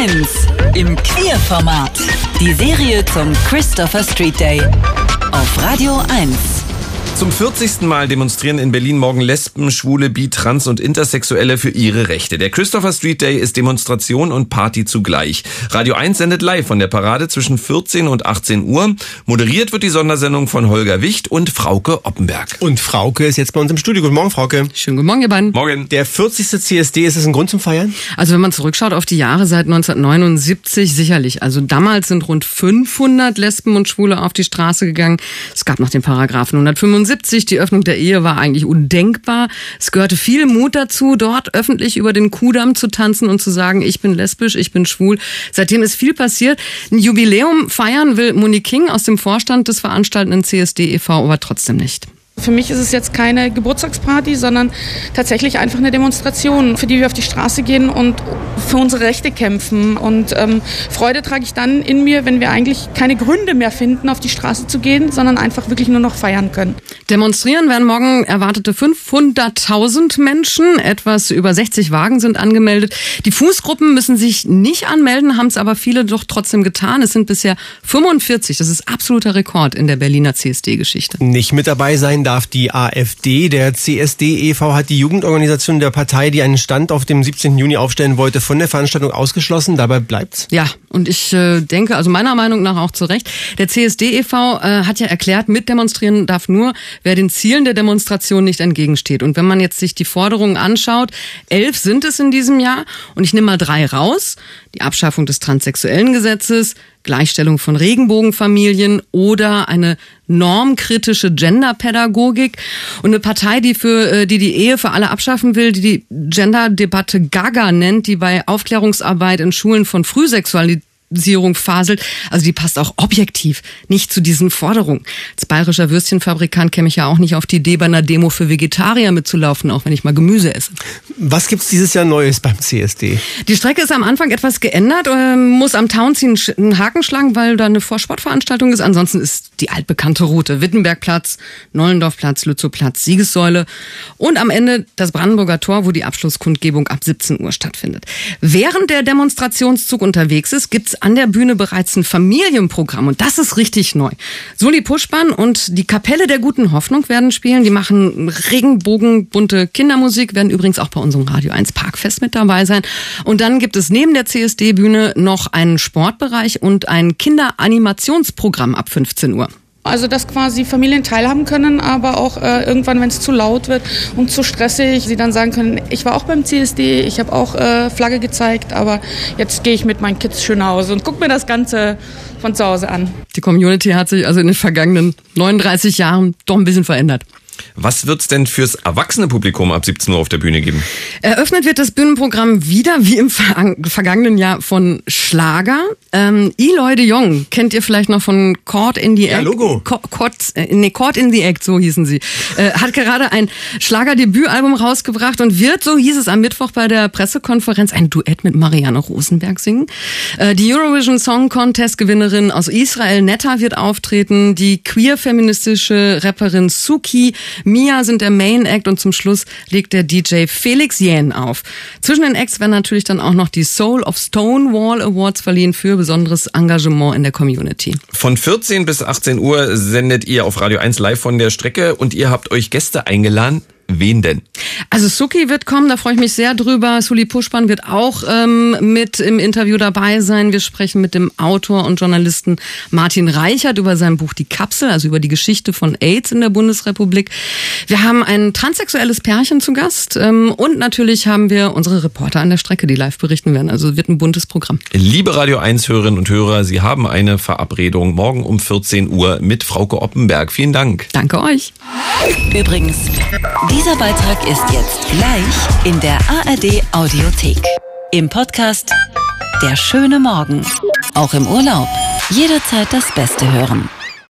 1 im Queerformat. Die Serie zum Christopher Street Day auf Radio 1. Zum 40. Mal demonstrieren in Berlin morgen Lesben, Schwule, Bi, Trans und Intersexuelle für ihre Rechte. Der Christopher Street Day ist Demonstration und Party zugleich. Radio 1 sendet live von der Parade zwischen 14 und 18 Uhr. Moderiert wird die Sondersendung von Holger Wicht und Frauke Oppenberg. Und Frauke ist jetzt bei uns im Studio. Guten Morgen, Frauke. Schönen guten Morgen, ihr beiden. Morgen. Der 40. CSD, ist das ein Grund zum Feiern? Also wenn man zurückschaut auf die Jahre seit 1979, sicherlich. Also damals sind rund 500 Lesben und Schwule auf die Straße gegangen. Es gab noch den Paragraphen 175. Die Öffnung der Ehe war eigentlich undenkbar. Es gehörte viel Mut dazu, dort öffentlich über den Kudamm zu tanzen und zu sagen, ich bin lesbisch, ich bin schwul. Seitdem ist viel passiert. Ein Jubiläum feiern will Monique King aus dem Vorstand des veranstaltenden CSD e.V., aber trotzdem nicht. Für mich ist es jetzt keine Geburtstagsparty, sondern tatsächlich einfach eine Demonstration, für die wir auf die Straße gehen und für unsere Rechte kämpfen. Und Freude trage ich dann in mir, wenn wir eigentlich keine Gründe mehr finden, auf die Straße zu gehen, sondern einfach wirklich nur noch feiern können. Demonstrieren werden morgen erwartete 500.000 Menschen. Etwas über 60 Wagen sind angemeldet. Die Fußgruppen müssen sich nicht anmelden, haben es aber viele doch trotzdem getan. Es sind bisher 45. Das ist absoluter Rekord in der Berliner CSD-Geschichte. Nicht mit dabei sein darf die AfD. Der CSD e.V. hat die Jugendorganisation der Partei, die einen Stand auf dem 17. Juni aufstellen wollte, von der Veranstaltung ausgeschlossen. Dabei bleibt's. Ja, und ich denke, also meiner Meinung nach auch zu Recht, der CSD e.V. Hat ja erklärt, mitdemonstrieren darf nur, wer den Zielen der Demonstration nicht entgegensteht. Und wenn man jetzt sich die Forderungen anschaut, 11 sind es in diesem Jahr und ich nehme mal 3 raus. Die Abschaffung des Transsexuellengesetzes, Gleichstellung von Regenbogenfamilien oder eine normkritische Genderpädagogik und eine Partei, die die Ehe für alle abschaffen will, die Genderdebatte Gaga nennt, die bei Aufklärungsarbeit in Schulen von Frühsexualität faselt, also die passt auch objektiv nicht zu diesen Forderungen. Als bayerischer Würstchenfabrikant käme ich ja auch nicht auf die Idee, bei einer Demo für Vegetarier mitzulaufen, auch wenn ich mal Gemüse esse. Was gibt's dieses Jahr Neues beim CSD? Die Strecke ist am Anfang etwas geändert, muss am Tauentziehen einen Haken schlagen, weil da eine Vorsportveranstaltung ist. Ansonsten ist die altbekannte Route Wittenbergplatz, Nollendorfplatz, Lützowplatz, Siegessäule und am Ende das Brandenburger Tor, wo die Abschlusskundgebung ab 17 Uhr stattfindet. Während der Demonstrationszug unterwegs ist, gibt's an der Bühne bereits ein Familienprogramm und das ist richtig neu. Soli Puschmann und die Kapelle der Guten Hoffnung werden spielen. Die machen regenbogenbunte Kindermusik, werden übrigens auch bei unserem Radio 1 Parkfest mit dabei sein. Und dann gibt es neben der CSD-Bühne noch einen Sportbereich und ein Kinderanimationsprogramm ab 15 Uhr. Also dass quasi Familien teilhaben können, aber auch irgendwann, wenn es zu laut wird und zu stressig, sie dann sagen können, ich war auch beim CSD, ich habe auch Flagge gezeigt, aber jetzt gehe ich mit meinen Kids schön nach Hause und gucke mir das Ganze von zu Hause an. Die Community hat sich also in den vergangenen 39 Jahren doch ein bisschen verändert. Was wird's denn fürs erwachsene Publikum ab 17 Uhr auf der Bühne geben? Eröffnet wird das Bühnenprogramm wieder, wie im vergangenen Jahr, von Schlager. Eloy de Jong kennt ihr vielleicht noch von Caught in the Act. Ja, Logo. Caught in the Act, so hießen sie. Hat gerade ein Schlagerdebütalbum rausgebracht und wird, so hieß es am Mittwoch bei der Pressekonferenz, ein Duett mit Marianne Rosenberg singen. Die Eurovision Song Contest Gewinnerin aus Israel, Netta, wird auftreten. Die queer-feministische Rapperin Suki, Mia sind der Main Act und zum Schluss legt der DJ Felix Jähn auf. Zwischen den Acts werden natürlich dann auch noch die Soul of Stonewall Awards verliehen für besonderes Engagement in der Community. Von 14 bis 18 Uhr sendet ihr auf Radio 1 live von der Strecke und ihr habt euch Gäste eingeladen. Wen denn? Also Suki wird kommen, da freue ich mich sehr drüber. Soli Puschmann wird auch mit im Interview dabei sein. Wir sprechen mit dem Autor und Journalisten Martin Reichert über sein Buch Die Kapsel, also über die Geschichte von AIDS in der Bundesrepublik. Wir haben ein transsexuelles Pärchen zu Gast und natürlich haben wir unsere Reporter an der Strecke, die live berichten werden. Also wird ein buntes Programm. Liebe Radio 1 Hörerinnen und Hörer, Sie haben eine Verabredung morgen um 14 Uhr mit Frauke Oppenberg. Vielen Dank. Danke euch. Übrigens, dieser Beitrag ist jetzt gleich in der ARD Audiothek. Im Podcast Der schöne Morgen. Auch im Urlaub. Jederzeit das Beste hören.